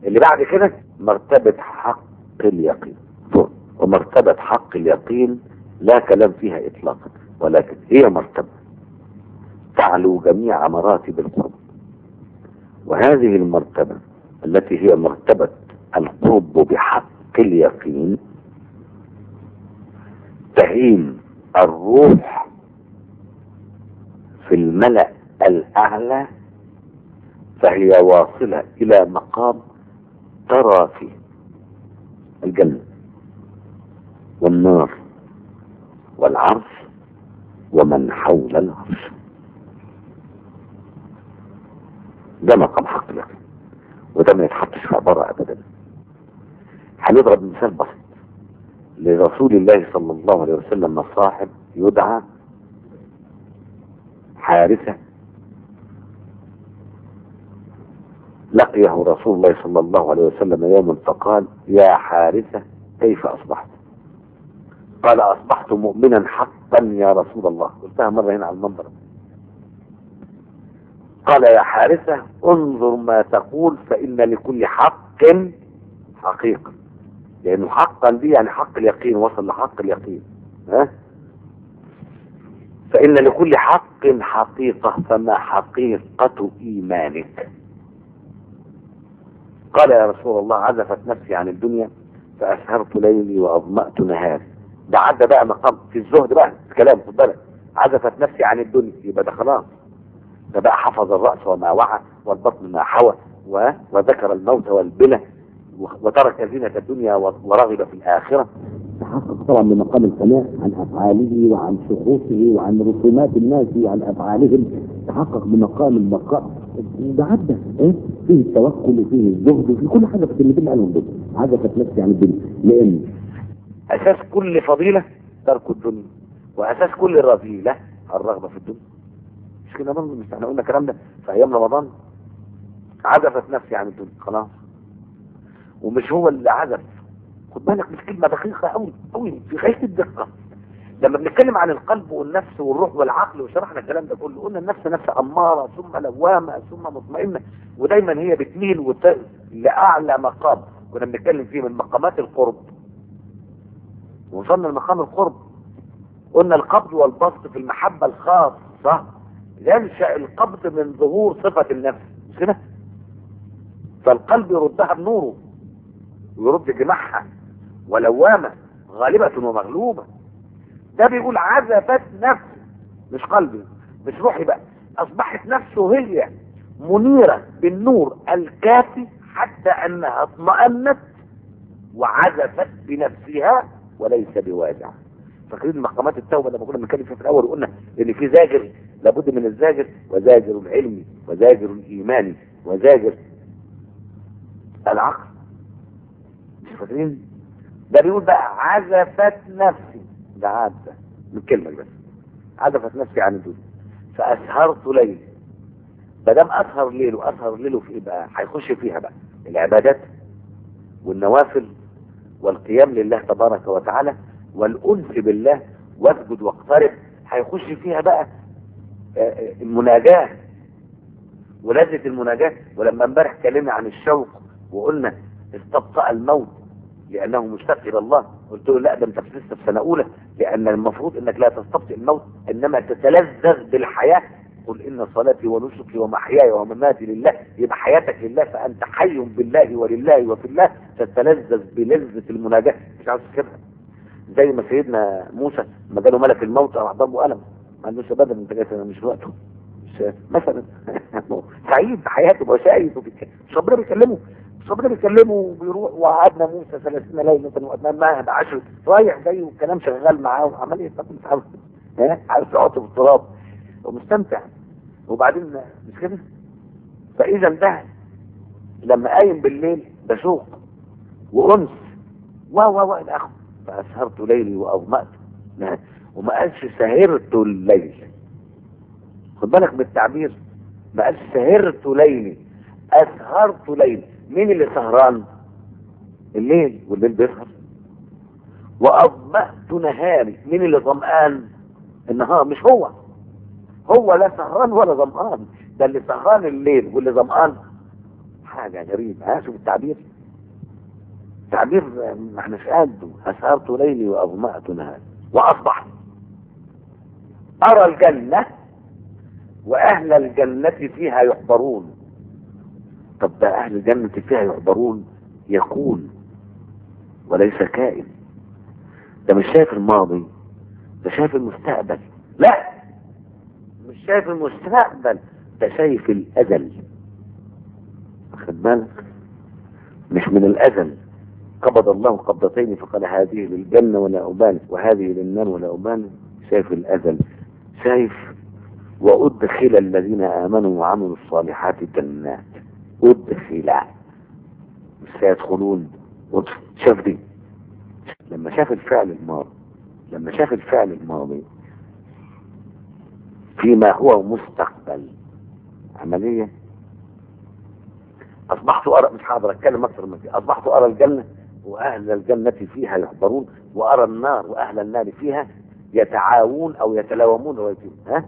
اللي بعد كده مرتبة حق اليقين. ومرتبة حق اليقين لا كلام فيها اطلاقا، ولكن هي مرتبة تعلو جميع مراتب القرب. وهذه المرتبة التي هي مرتبة القرب بحق اليقين تهين الروح في الملأ الأعلى، فهي واصلة إلى مقام ترى فيه الجنة والنار والعرش ومن حول العرش. ده مقام حق اليقين، وده ما يتحطش في عبارة أبدا. هنضرب مثال بسيط لرسول الله صلى الله عليه وسلم، صاحب يدعى حارثة، لقيه رسول الله صلى الله عليه وسلم يوما فقال: يا حارثة كيف أصبحت؟ قال: أصبحت مؤمنا حقا يا رسول الله. قلتها مرة هنا على المنبر. قال: يا حارثة انظر ما تقول، فإن لكل حق حقيقة. لأنه حقا دي يعني حق اليقين، وصل لحق اليقين. فإن لكل حق حقيقة، فما حقيقة إيمانك؟ قال: يا رسول الله عزفت نفسي عن الدنيا فأسهرت ليلي وأظمأت نهاري. ده عدى بقى مقام في الزهد بقى، في كلام خد بالك. عزفت نفسي عن الدنيا يبقى ده خلاص، ده بقى حفظ الرأس وما وعى والبطن ما حوى وذكر الموت والبلى وترك زينة الدنيا ورغب في الآخرة. تحقق طبعا بمقام السماء عن أفعاله وعن شخوصه وعن رسومات الناس وعن أفعالهم. تحقق بمقام البقاء. ده عدى فيه التوكل وفيه الزهد وفيه كل حاجة في الكلمتين قالهم دول. عزفت نفسي عن الدنيا، لأن أساس كل فضيلة ترك الدنيا، وأساس كل رذيلة الرغبة في الدنيا. مش كده برضه؟ مش احنا قلنا الكلام ده في أيام رمضان؟ عزفت نفسي عن الدنيا خلاص. ومش هو اللي عزف، خد بالك، مش كلمة دقيقة قوي قوي في غاية الدقة. لما بنتكلم عن القلب والنفس والروح والعقل وشرحنا الكلام ده كله، قلنا النفس نفس أمارة ثم لوامة ثم مطمئنة، ودايما هي بتميل لأعلى مقام كنا بنتكلم فيه من مقامات القرب. وصلنا لمقام القرب، قلنا القبض والبسط في المحبة الخاصة ينشأ القبض من ظهور صفة النفس، مش كده؟ فالقلب يردها بنوره ويرد جماحها ولوامة غالبة ومغلوبة. ده بيقول عزفت نفسي، مش قلبي مش روحي بقى، اصبحت نفسه هي منيرة بالنور الكافي حتى انها اطمأنت وعزفت بنفسها وليس بواجع. فاكرين مقامات التوبة لما كنا بنتكلم فيها في الاول وقلنا ان في زاجر لابد من الزاجر، وزاجر العلم وزاجر الايمان وزاجر العقل. مش فاكرين؟ ده بيقول بقى عزفت نفسي، ده عادة من كلمة بس، عزفت نفسي عن الدنيا فأسهرت ليل. بدام أسهر ليل وأسهر ليله في إيه بقى؟ هيخش فيها بقى العبادات والنوافل والقيام لله تبارك وتعالى والأنس بالله واسجد واقترب. هيخش فيها بقى المناجاة ولذة المناجاة. ولما امبارح اتكلمنا عن الشوق وقلنا استبطأ الموت لأنه مشتاق إلى الله، قلت له لا، ده انت لسه في سنة أولى، لأن المفروض أنك لا تستبطئ الموت إنما تتلذذ بالحياة. قل إن صلاتي ونسكي ومحياي ومماتي لله، يبقى حياتك لله، فأنت حي بالله ولله وفي الله، تتلذذ بلذة المناجاة. مش عاوز كده زي ما سيدنا موسى ما جاله ملك الموت راح ضربه قلم، ما عندوش بدل، انت جاي مش وقته، مش مثلا سعيد بحياته وسعيد مش ربنا بيكلمه، مش ربنا بيكلمه وبيروح. وقعدنا موسى 30 ليلة وقعدنا معاه ب10 رايح جاي والكلام شغال معاه وعمال يستقبل مش عارف عايز يقعد في التراب ومستمتع. وبعدين مش كده؟ فاذا ده لما قايم بالليل ده شوق وانس و الى اخره. فاسهرت ليلي واظمأت، وما قالش سهرت الليل. خد بالك بالتعبير، ما قالش سهرت ليلي، اسهرت ليلي. مين اللي سهران؟ الليل، والليل بيسهر. واظمأت نهاري، مين اللي ظمآن؟ النهار. مش هو لا سهران ولا ظمآن، ده اللي سهران الليل واللي ظمآن حاجة غريبة. شوف التعبير، تعبير ما احناش قده. أسهرت ليلي وأظمأت نهاري وأصبحت أرى الجنة وأهل الجنة فيها يحضرون. طب ده أهل الجنة فيها يحضرون يكون وليس كائن. ده مش شايف الماضي، ده شايف المستقبل. لا، مش شايف المستقبل، ده شايف الأزل. خد بالك، مش من الأزل. قبض الله قبضتين فقال هذه للجنة ولا أبالي وهذه للنار ولا أبالي. شايف الأزل، شايف وأدخل الذين آمنوا وعملوا الصالحات جنات. أدخل، مش سيدخلون. شاف دي لما شاف الفعل الماضي، لما شاف الفعل الماضي فيما هو مستقبل عملية. أصبحت أرى، مش هقدر أتكلم أكثر من كده، أصبحت أرى الجنة وأهل الجنة فيها يحضرون، وأرى النار وأهل النار فيها يتعاون أو يتلاومون ها،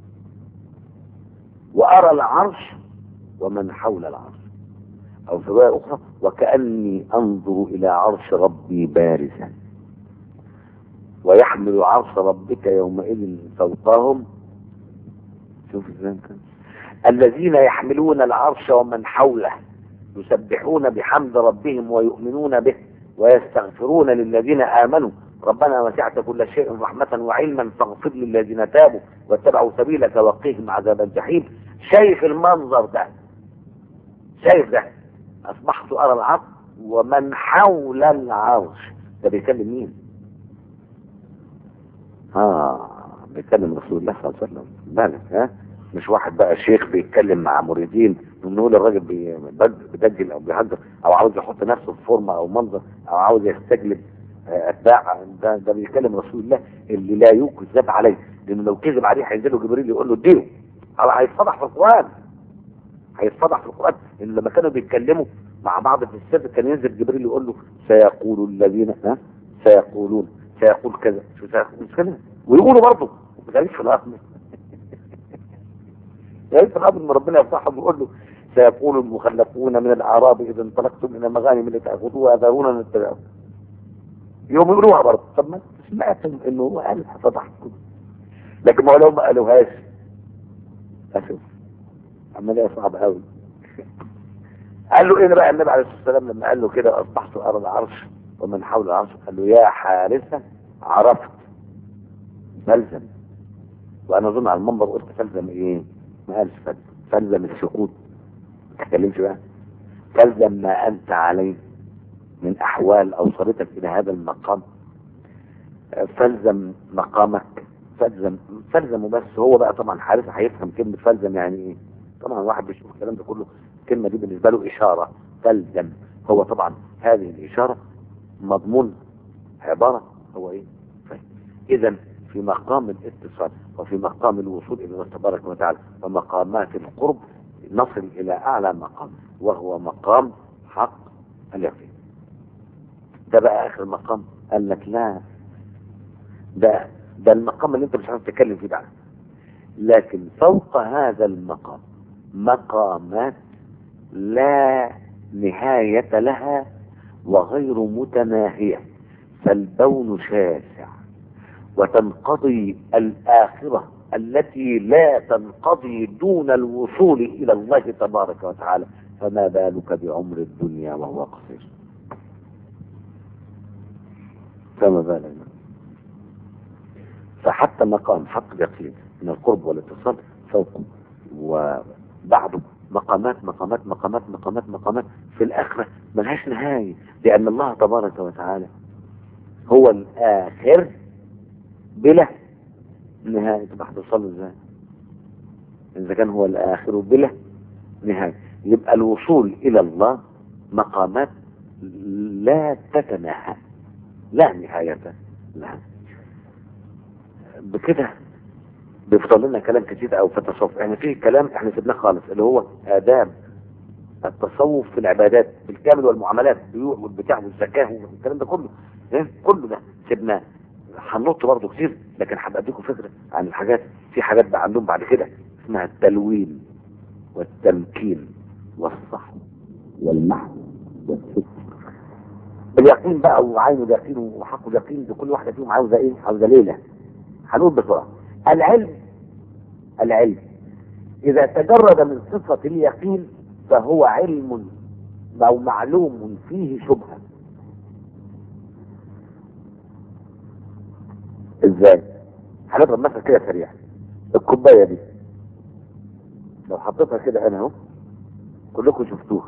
وأرى العرش ومن حول العرش، أو في رواية أخرى وكأني أنظر إلى عرش ربي بارزا ويحمل عرش ربك يومئذ فوقهم. شوف ازاي كان الذين يحملون العرش ومن حوله يسبحون بحمد ربهم ويؤمنون به ويستغفرون للذين آمنوا ربنا وسعت كل شيء رحمة وعلما فاغفر للذين تابوا واتبعوا سبيلك وقيهم عذاب الجحيم. شايف المنظر ده، شايف ده. أصبحت أرى العرش ومن حول العرش. ده بيكلم مين؟ بيكلم رسول الله صلى الله عليه وسلم. بالك مش واحد بقى شيخ بيتكلم مع مريدين ونقول الراجل بيدجل او بيهجر او عاوز يحط نفسه في فورمه او منظر او عاوز يستجلب اتباع. ده بيكلم رسول الله اللي لا يكذب عليه، لانه لو كذب عليه هينزله جبريل يقول له اديله. هيتفضح في القران، هيتفضح في القران. ان لما كانوا بيتكلموا مع بعض في السر كان ينزل جبريل يقول له سيقول الذين سيقولون، سيقول كذا، شو سيقول كذا، ويقولوا برضه غريب في الارض. غريب في الارض ان ربنا يفتحهم ويقول له سيقول المخلفون من الاعراب اذا انطلقتم من المغانم اللي تاخذوها ذرونا نتبعكم. يوم يقولوها برضه. طب ما سمعت انه هو قال فضحكم، لكن ما لو ما قالوهاش اشوف عمليه صعبه قوي. قال له ايه بقى النبي عليه الصلاه والسلام لما قال له كده اصبحت ارى العرش ومن حول العرش؟ قال له يا حارثه عرفت فلزم. وانا اظن على المنبر قلت فلزم ايه؟ ما قالش فلزم السكوت، ما تتكلمش بقى. فلزم ما انت عليه من احوال اوصلتك الى هذا المقام، فلزم مقامك، فلزم بس. هو بقى طبعا حارثه هيفهم كلمه فلزم يعني ايه. طبعا واحد بيشوف الكلام ده كله الكلمه دي بالنسبه له اشاره. فلزم هو طبعا هذه الاشاره مضمون عباره هو ايه؟ اذا في مقام الاتصال وفي مقام الوصول الى الله تبارك وتعالى ومقامات القرب نصل الى اعلى مقام وهو مقام حق اليقين. ده بقى اخر مقام. قال لك لا، ده المقام اللي انت مش عارف تتكلم فيه بعد. لكن فوق هذا المقام مقامات لا نهاية لها وغير متناهية، فالبون شاسع وتنقضي الآخرة التي لا تنقضي دون الوصول إلى الله تبارك وتعالى، فما بالك بعمر الدنيا وهو قصير؟ فما بالك. فحتى مقام حق اليقين من القرب والاتصال فوقه وبعده مقامات مقامات مقامات مقامات مقامات في الآخرة ملهاش نهاية، لأن الله تبارك وتعالى هو الآخر بلا نهاية. طب هتوصل ازاي إذا كان هو الآخر بلا نهاية؟ يبقى الوصول إلى الله مقامات لا تتناهى، لا نهاية لها. بكده بيفضل لنا كلام كتير او في التصوف. احنا فيه كلام احنا سيبناه خالص اللي هو آداب التصوف في العبادات بالكامل والمعاملات، البيوع والبتاع والزكاة والكلام ده كله، كله ده سيبناه. هننط برضه كتير، لكن هبقى اديكم فكره عن الحاجات. في حاجات عندهم بعد كده اسمها التلوين والتمكين والصحو والمحو والستر. اليقين بقى وعين اليقين وحق اليقين، دي كل واحدة فيهم عاوزة ايه؟ عاوزة ليلة. هنقول بسرعة. العلم إذا تجرد من صفة اليقين فهو علم أو معلوم فيه شبهة. ازاي؟ هنضرب مثل كده سريع. الكوباية دي لو حطيتها كده انا اهو، كلكم شفتوها،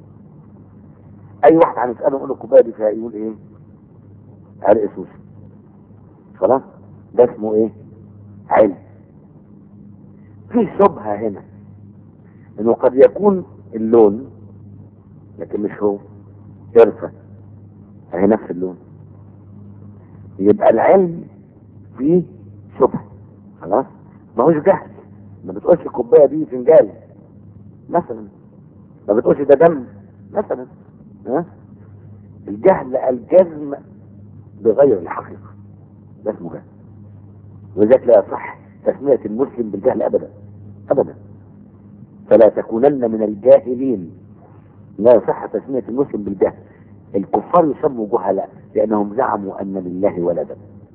اي واحد هنسأله نقول له الكوباية دي فيها، يقول ايه؟ عرق سوسي. خلاص؟ ده اسمه ايه؟ علم. في شبهة هنا انه قد يكون اللون لكن مش هو، قرفة اهي نفس اللون، يبقى العلم فيه شبهة. خلاص؟ ما هوش جهل. ما بتقولش الكوباية دي فنجان مثلا، ما بتقولش ده دم مثلا. ها؟ الجهل الجزم بغير الحقيقة، ده اسمه جهل. ولذلك لا يصح تسمية المسلم بالجهل ابدا ابدا. فلا تكونن من الجاهلين. لا يصح تسمية المسلم بالجهل. الكفار يسموا جهلاء لانهم زعموا ان لله ولدا،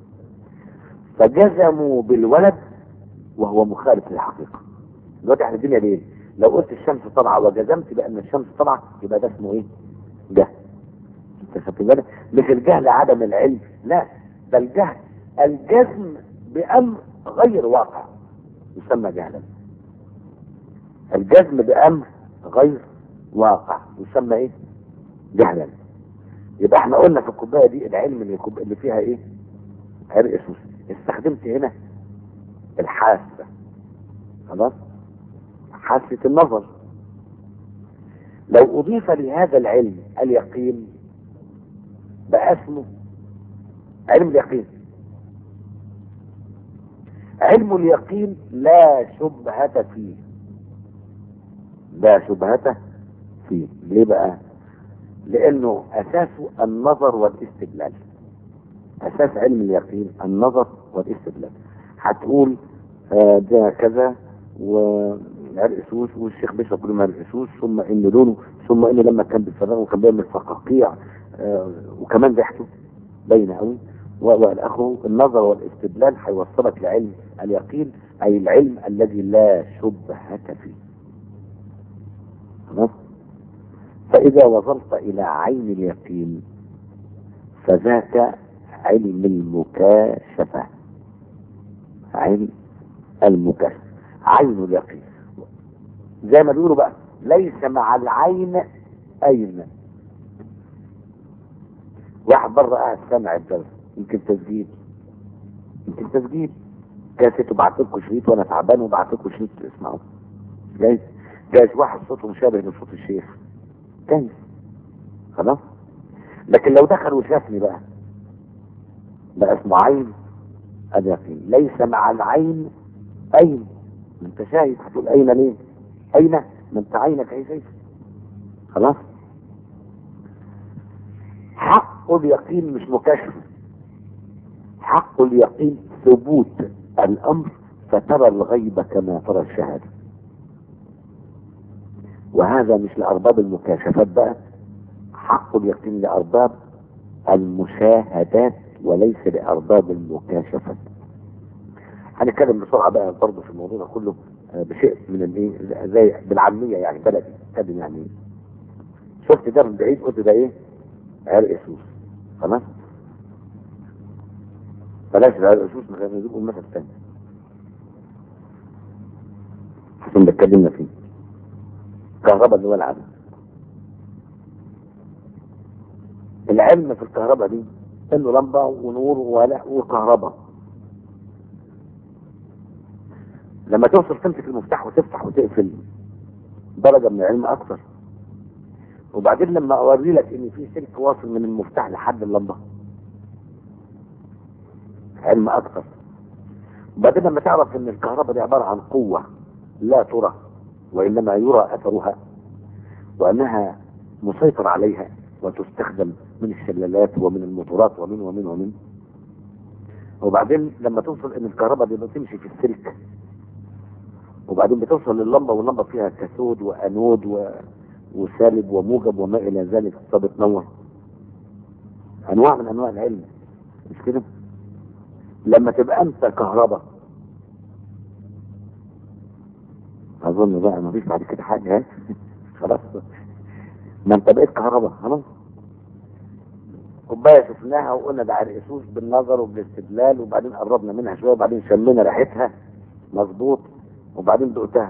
فجزموا بالولد وهو مخالف للحقيقة. دلوقتي احنا الدنيا ليه؟ لو قلت الشمس طالعة وجزمت بان الشمس طالعة يبقى ده اسمه ايه؟ جهل. انت خدت بالك؟ مش الجهل عدم العلم، لا، ده الجهل الجزم بامر غير واقع يسمى جهلا. الجزم بامر غير واقع يسمى ايه؟ جهلا. يبقى احنا قلنا في الكوبايه دي العلم اللي فيها ايه؟ عرق سوسي. استخدمت هنا الحاسه. خلاص؟ حاسه النظر. لو اضيف لهذا العلم اليقين بقى اسمه علم اليقين. علم اليقين لا شبهة فيه. لا شبهة فيه. ليه بقى؟ لانه اساسه النظر والاستدلال. اساس علم اليقين النظر والاستدلال. هتقول ده كذا وعرق سوس والشيخ بيشرب كل ما عرق سوس، ثم ان لونه، ثم ان لما كان بيتفرغ كان بيعمل فقاقيع، وكمان ريحته باينه قوي، والاخر. النظر والاستدلال هيوصلك لعلم اليقين، اي العلم الذي لا شبهة فيه. خلاص؟ فاذا وصلت الى عين اليقين فذاك علم المكاشفة. علم المكاشفة، عين اليقين. زي ما بيقولوا بقى ليس مع العين أين. واحد بره قاعد سامع الدرس، يمكن تسجيل كاسيت وبعت لكم شريط وانا تعبان وبعت لكم شريط تسمعوه. جايز واحد صوته مشابه لصوت الشيخ، جايز. خلاص؟ لكن لو دخل وشافني بقى اسمه عين اليقين. ليس مع العين أين. ما انت شايف، هتقول أين ليه؟ أين؟ ما انت عينك اهي شايف. خلاص؟ حق اليقين مش مكاشفة. حق اليقين ثبوت الأمر فترى الغيب كما ترى الشهادة. وهذا مش لأرباب المكاشفات بقى، حق اليقين لأرباب المشاهدات وليس لأرباب المكاشفات. هنتكلم بسرعة بقى برضه في الموضوع ده كله بشيء من الايه، زي بالعامية يعني بلدي كلم يعني. شفت ده من بعيد قلت ده ايه؟ عرق سوس. خلاص؟ بلاش عرق سوس، نقول مثل تاني عشان بتكلمنا فيه. الكهرباء اللي هو العدد. العلم في الكهرباء دي انه لمبة ونور وكهرباء. لما توصل تمسك المفتاح وتفتح وتقفل درجة من العلم اكثر. وبعدين لما اوري لك ان في سلك واصل من المفتاح لحد اللمبة علم اكثر. وبعدين لما تعرف ان الكهرباء دي عبارة عن قوة لا ترى وانما يرى اثرها، وانها مسيطر عليها وتستخدم من الشلالات ومن الموتورات ومن. وبعدين لما توصل ان الكهرباء دي بتمشي في السلك، وبعدين بتوصل لللمبة واللمبة فيها كاثود وانود وسالب وموجب وما الى ذلك فبتنور. انواع من انواع العلم، مش كده؟ لما تبقى انت كهرباء، اظن بقى ما فيش بعد كده حاجه. خلاص، ما انت بقيت كهرباء خلاص. كوبايه شفناها وقلنا ده عرقسوس بالنظر وبالاستدلال، وبعدين قربنا منها شويه وبعدين شمينا ريحتها مظبوط وبعدين دقتها.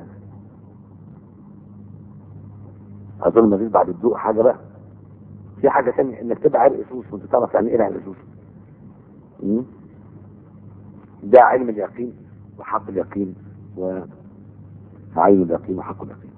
اظن ما فيش بعد الذوق حاجه بقى. في حاجه ثانيه انك تبقى عرقسوس وانت تعرف يعني ايه عرقسوس. ده علم اليقين وحق اليقين وعين اليقين وحق اليقين.